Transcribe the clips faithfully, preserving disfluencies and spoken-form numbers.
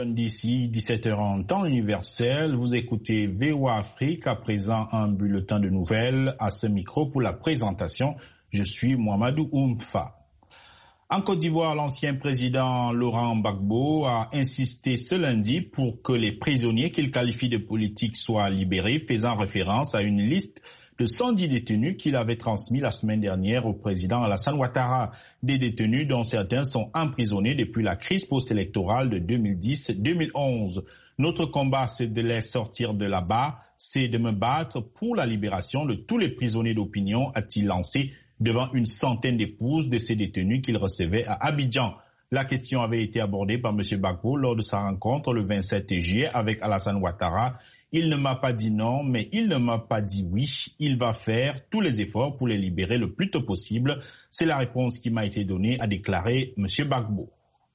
Washington D C, dix-sept heures en temps universel. Vous écoutez V O A Afrique, à présent un bulletin de nouvelles à ce micro pour la présentation. Je suis Mohamedou Oumfa. En Côte d'Ivoire, l'ancien président Laurent Gbagbo a insisté ce lundi pour que les prisonniers qu'il qualifie de politiques soient libérés, faisant référence à une liste de cent dix détenus qu'il avait transmis la semaine dernière au président Alassane Ouattara. Des détenus dont certains sont emprisonnés depuis la crise post-électorale de deux mille dix deux mille onze. Notre combat, c'est de les sortir de là-bas, c'est de me battre pour la libération de tous les prisonniers d'opinion, a-t-il lancé devant une centaine d'épouses de ces détenus qu'il recevait à Abidjan. La question avait été abordée par M. Gbagbo lors de sa rencontre le vingt-sept juillet avec Alassane Ouattara. Il ne m'a pas dit non, mais il ne m'a pas dit oui. Il va faire tous les efforts pour les libérer le plus tôt possible. C'est la réponse qui m'a été donnée, a déclaré M. Gbagbo.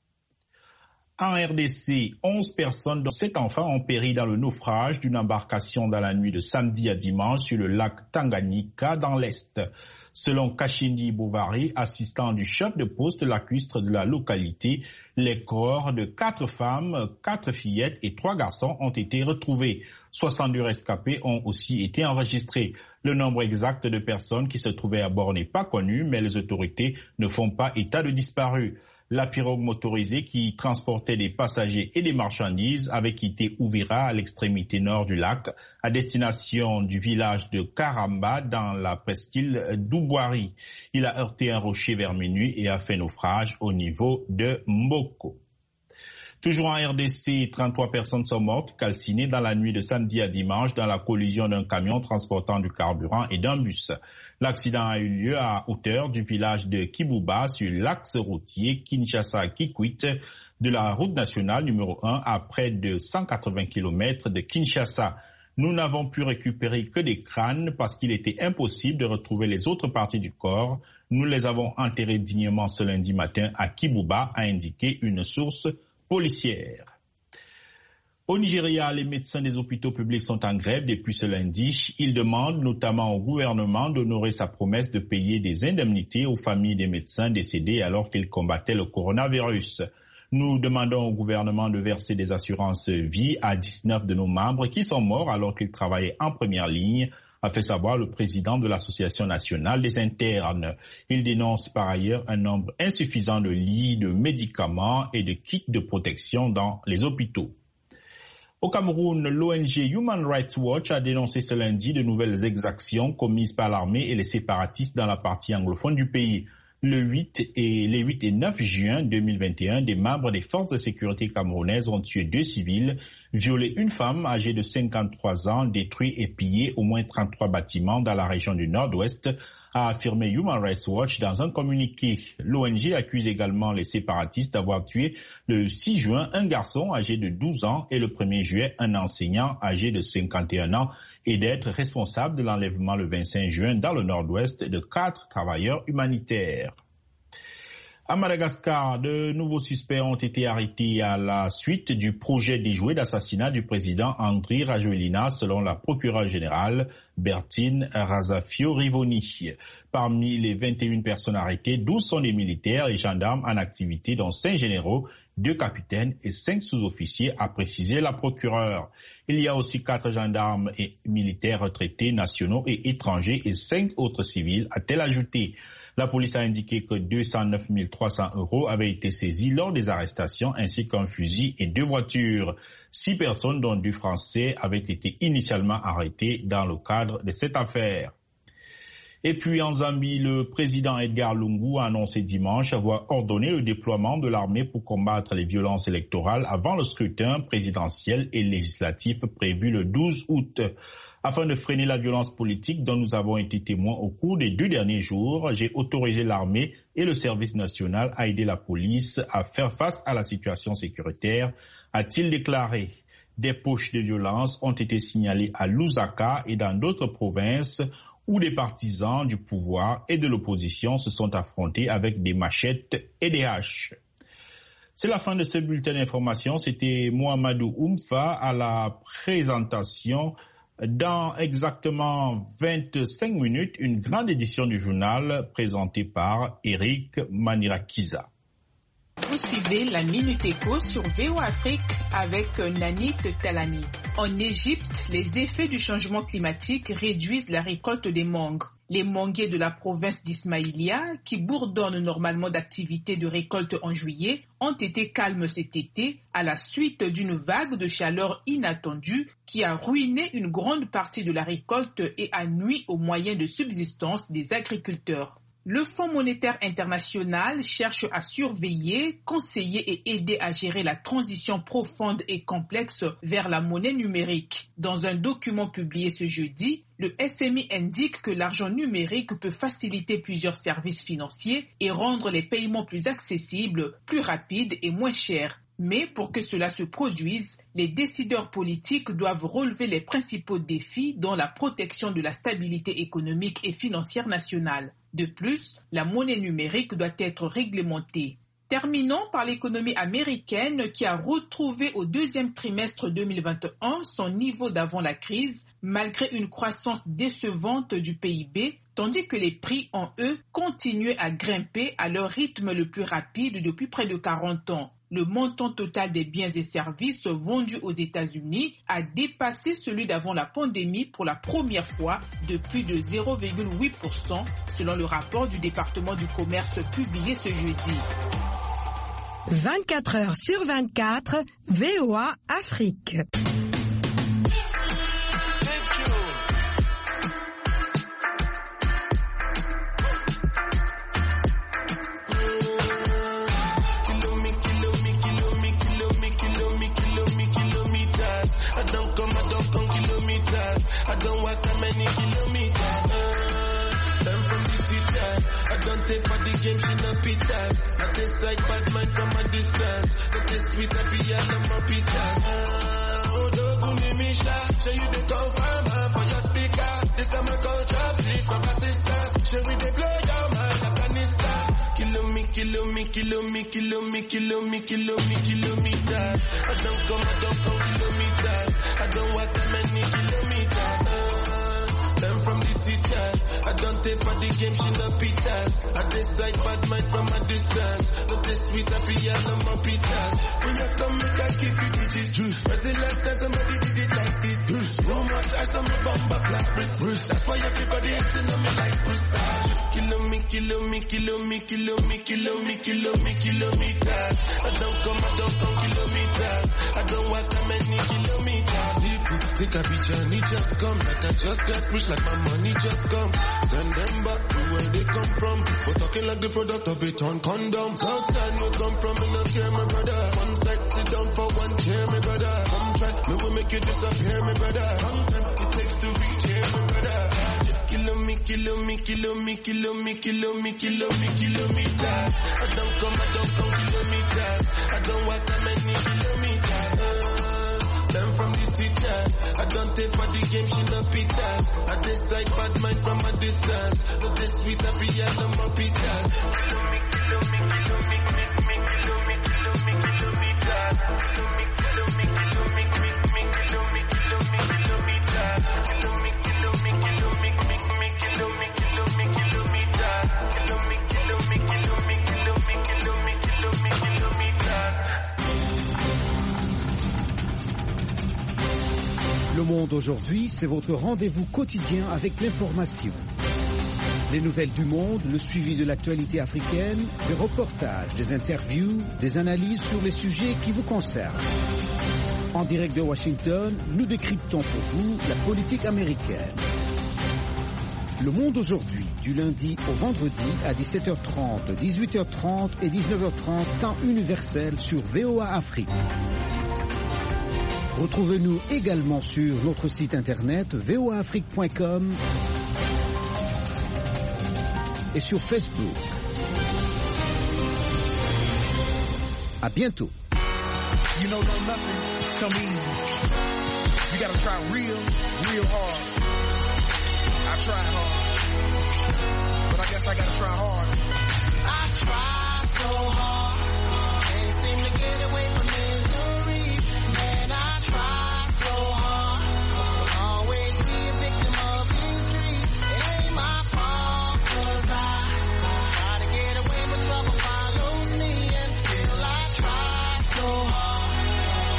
En R D C, onze personnes, dont sept enfants, ont péri dans le naufrage d'une embarcation dans la nuit de samedi à dimanche sur le lac Tanganyika dans l'Est. Selon Kachindi Bouvari, assistant du chef de poste lacustre de la localité, les corps de quatre femmes, quatre fillettes et trois garçons ont été retrouvés. soixante-deux rescapés ont aussi été enregistrés. Le nombre exact de personnes qui se trouvaient à bord n'est pas connu, mais les autorités ne font pas état de disparus. La pirogue motorisée qui transportait des passagers et des marchandises avait quitté Ouvira à l'extrémité nord du lac à destination du village de Karamba dans la presqu'île d'Ouboiri. Il a heurté un rocher vers minuit et a fait naufrage au niveau de Mboko. Toujours en R D C, trente-trois personnes sont mortes calcinées dans la nuit de samedi à dimanche dans la collision d'un camion transportant du carburant et d'un bus. L'accident a eu lieu à hauteur du village de Kibouba sur l'axe routier Kinshasa-Kikwit de la route nationale numéro un à près de cent quatre-vingts kilomètres de Kinshasa. Nous n'avons pu récupérer que des crânes parce qu'il était impossible de retrouver les autres parties du corps. Nous les avons enterrés dignement ce lundi matin à Kibouba, a indiqué une source policière. Au Nigeria, les médecins des hôpitaux publics sont en grève depuis ce lundi. Ils demandent notamment au gouvernement d'honorer sa promesse de payer des indemnités aux familles des médecins décédés alors qu'ils combattaient le coronavirus. Nous demandons au gouvernement de verser des assurances vie à dix-neuf de nos membres qui sont morts alors qu'ils travaillaient en première ligne, a fait savoir le président de l'Association nationale des internes. Il dénonce par ailleurs un nombre insuffisant de lits, de médicaments et de kits de protection dans les hôpitaux. Au Cameroun, l'O N G Human Rights Watch a dénoncé ce lundi de nouvelles exactions commises par l'armée et les séparatistes dans la partie anglophone du pays. Le huit et, les huit et neuf juin deux mille vingt et un, des membres des forces de sécurité camerounaises ont tué deux civils, violé une femme âgée de cinquante-trois ans, détruit et pillé au moins trente-trois bâtiments dans la région du Nord-Ouest, a affirmé Human Rights Watch dans un communiqué. L'O N G accuse également les séparatistes d'avoir tué le six juin un garçon âgé de douze ans et le premier juillet un enseignant âgé de cinquante et un ans et d'être responsable de l'enlèvement le vingt-cinq juin dans le Nord-Ouest de quatre travailleurs humanitaires. À Madagascar, de nouveaux suspects ont été arrêtés à la suite du projet déjoué d'assassinat du président Andry Rajoelina, selon la procureure générale Bertine Razafio-Rivoni. Parmi les vingt et une personnes arrêtées, douze sont des militaires et gendarmes en activité, dont cinq généraux, deux capitaines et cinq sous-officiers, a précisé la procureure. Il y a aussi quatre gendarmes et militaires retraités nationaux et étrangers et cinq autres civils, a-t-elle ajouté. La police a indiqué que deux cent neuf mille trois cents euros avaient été saisis lors des arrestations ainsi qu'un fusil et deux voitures. Six personnes, dont deux Français, avaient été initialement arrêtées dans le cadre de cette affaire. Et puis en Zambie, le président Edgar Lungu a annoncé dimanche avoir ordonné le déploiement de l'armée pour combattre les violences électorales avant le scrutin présidentiel et législatif prévu le douze août. Afin de freiner la violence politique dont nous avons été témoins au cours des deux derniers jours, j'ai autorisé l'armée et le service national à aider la police à faire face à la situation sécuritaire, a-t-il déclaré. Des poches de violence ont été signalées à Lusaka et dans d'autres provinces où des partisans du pouvoir et de l'opposition se sont affrontés avec des machettes et des haches. C'est la fin de ce bulletin d'information. C'était Mohamedou Oumfa à la présentation. Dans exactement vingt-cinq minutes, une grande édition du journal présentée par Eric Manirakiza. Vous suivez la Minute Éco sur V O A Afrique avec Nanit Talani. En Égypte, les effets du changement climatique réduisent la récolte des mangues. Les manguiers de la province d'Ismaïlia, qui bourdonnent normalement d'activités de récolte en juillet, ont été calmes cet été à la suite d'une vague de chaleur inattendue qui a ruiné une grande partie de la récolte et a nui aux moyens de subsistance des agriculteurs. Le Fonds monétaire international cherche à surveiller, conseiller et aider à gérer la transition profonde et complexe vers la monnaie numérique. Dans un document publié ce jeudi, le F M I indique que l'argent numérique peut faciliter plusieurs services financiers et rendre les paiements plus accessibles, plus rapides et moins chers. Mais pour que cela se produise, les décideurs politiques doivent relever les principaux défis dans la protection de la stabilité économique et financière nationale. De plus, la monnaie numérique doit être réglementée. Terminons par l'économie américaine qui a retrouvé au deuxième trimestre deux mille vingt et un son niveau d'avant la crise, malgré une croissance décevante du P I B, tandis que les prix en eux continuaient à grimper à leur rythme le plus rapide depuis près de quarante ans. Le montant total des biens et services vendus aux États-Unis a dépassé celui d'avant la pandémie pour la première fois de plus de zéro virgule huit pour cent, selon le rapport du département du commerce publié ce jeudi. vingt-quatre heures sur vingt-quatre, V O A Afrique. Kilo me, kilo me, kilo me, kilo me, kilometers. I don't come, I don't come kilometers. I don't walk that many kilometers. Uh, learn from the teacher. I don't take for the game, she no pitas. I decide bad mind from a distance. Not this sweet, happy, and no more pitas. When you come, make I give you digits. Juice. When's the last time somebody did it like this? Juice. So much ice on my bumper clap. Bruce. That's why everybody hating on me like Bruce. Kilo me, kilo me, kilo me, kilo me, kilo me, kilo me, kilometers. I don't come, I don't come kilometers. I don't walk that many kilometers. People think I be journey just come, like I just got pushed, like my money just come. Send them back to where they come from. But talking like the product of it on condom. Southside no come from, me no care, my brother. One side sit down for one chair, my brother. Come try, me will make you disappear, my brother. Long time it takes to reach here, my brother. Kilo me, kilo me, kilo me, kilo me, kilo me, kilo me, kilometers. I don't come, I don't come kilometers. I don't walk that many kilometers. Uh, learn from the teacher. I don't take for the game, she no pitas. I decide bad mind from a distance. Not this sweet, happy, and no more pitas. Kilo me, kilo me, kilo me, kilo me, kilo me, kilo me, kilometers. Kilo me, kilo me, kilo me, kilo me, kilo me, kilo me, kilometers. Kilo me, kilo me, kilo me. Le Monde aujourd'hui, c'est votre rendez-vous quotidien avec l'information. Les nouvelles du monde, le suivi de l'actualité africaine, des reportages, des interviews, des analyses sur les sujets qui vous concernent. En direct de Washington, nous décryptons pour vous la politique américaine. Le Monde aujourd'hui, du lundi au vendredi à dix-sept heures trente, dix-huit heures trente et dix-neuf heures trente, temps universel sur V O A Afrique. Retrouvez-nous également sur notre site internet v o a afrique point com et sur Facebook. À bientôt. You know, no nothing come easy. You gotta try real, real hard. I tried hard, but I guess I gotta try hard. I try so hard.